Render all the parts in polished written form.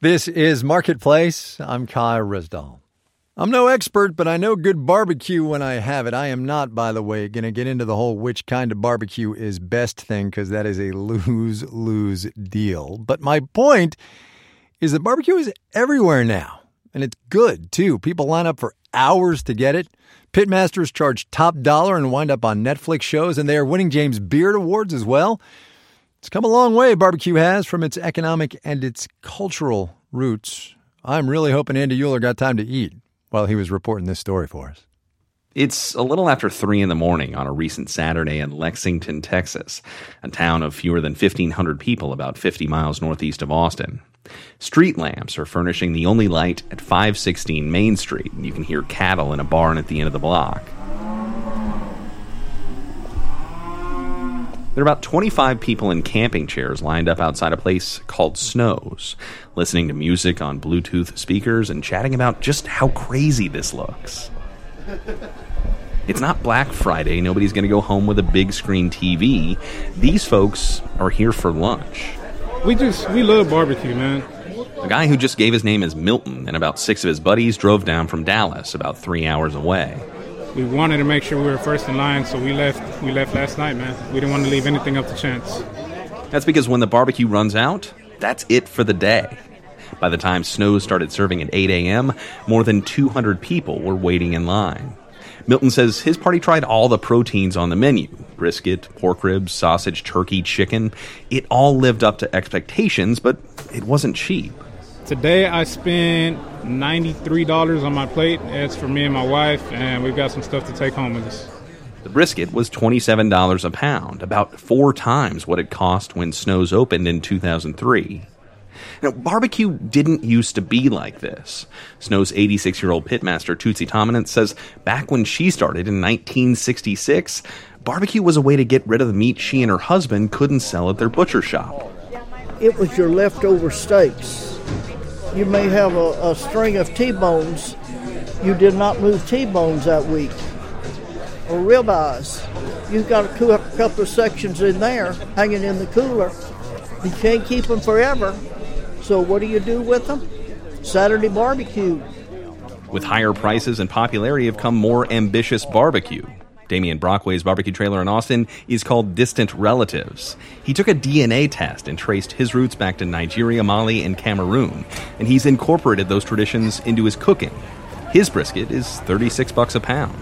This is Marketplace. I'm Kai Risdall. I'm no expert, but I know good barbecue when I have it. I am not, by the way, going to get into the whole which kind of barbecue is best thing, because that is a lose-lose deal. But my point is that barbecue is everywhere now, and it's good, too. People line up for hours to get it. Pitmasters charge top dollar and wind up on Netflix shows, and they are winning James Beard Awards as well. It's come a long way, barbecue has, from its economic and its cultural roots. I'm really hoping Andy Euler got time to eat while he was reporting this story for us. It's a little after 3 in the morning on a recent Saturday in Lexington, Texas, a town of fewer than 1,500 people about 50 miles northeast of Austin. Street lamps are furnishing the only light at 516 Main Street, and you can hear cattle in a barn at the end of the block. There are about 25 people in camping chairs lined up outside a place called Snow's, listening to music on Bluetooth speakers and chatting about just how crazy this looks. It's not Black Friday. Nobody's going to go home with a big screen TV. These folks are here for lunch. We love barbecue, man. The guy who just gave his name is Milton, and about 6 of his buddies drove down from Dallas, about 3 hours away. We wanted to make sure we were first in line, so we left last night, man. We didn't want to leave anything up to chance. That's because when the barbecue runs out, that's it for the day. By the time Snow's started serving at 8 a.m., more than 200 people were waiting in line. Milton says his party tried all the proteins on the menu: brisket, pork ribs, sausage, turkey, chicken. It all lived up to expectations, but it wasn't cheap. Today I spent $93 on my plate. It's for me and my wife, and we've got some stuff to take home with us. The brisket was $27 a pound, about 4 times what it cost when Snow's opened in 2003. Now, barbecue didn't used to be like this. Snow's 86-year-old pitmaster, Tootsie Tominant, says back when she started in 1966, barbecue was a way to get rid of the meat she and her husband couldn't sell at their butcher shop. It was your leftover steaks. You may have a string of T-bones. You did not move T-bones that week. Or ribeyes. You've got a couple of sections in there hanging in the cooler. You can't keep them forever. So what do you do with them? Saturday barbecue. With higher prices and popularity have come more ambitious barbecue. Damian Brockway's barbecue trailer in Austin is called Distant Relatives. He took a DNA test and traced his roots back to Nigeria, Mali, and Cameroon, and he's incorporated those traditions into his cooking. His brisket is $36 a pound.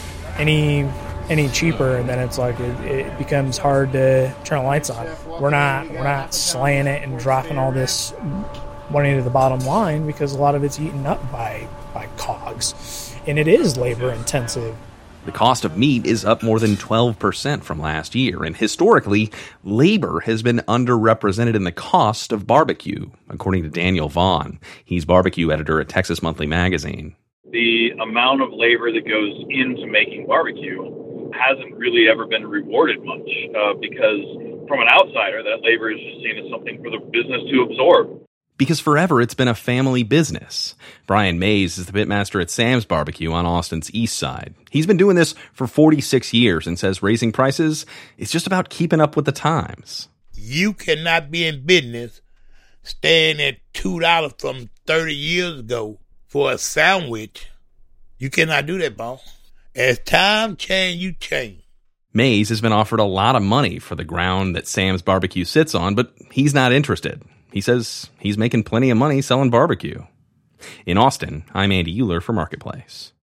Any cheaper, and then it's like it becomes hard to turn the lights on. We're not slaying it and dropping all this money to the bottom line, because a lot of it's eaten up by cogs, and it is labor intensive. The cost of meat is up more than 12% from last year, and historically, labor has been underrepresented in the cost of barbecue, according to Daniel Vaughn. He's barbecue editor at Texas Monthly Magazine. The amount of labor that goes into making barbecue hasn't really ever been rewarded much, because from an outsider, that labor is just seen as something for the business to absorb. Because forever it's been a family business. Brian Mays is the pitmaster at Sam's Barbecue on Austin's east side. He's been doing this for 46 years and says raising prices is just about keeping up with the times. You cannot be in business staying at $2 from 30 years ago for a sandwich. You cannot do that, boss. As time change, you change. Mays has been offered a lot of money for the ground that Sam's Barbecue sits on, but he's not interested. He says he's making plenty of money selling barbecue. In Austin, I'm Andy Euler for Marketplace.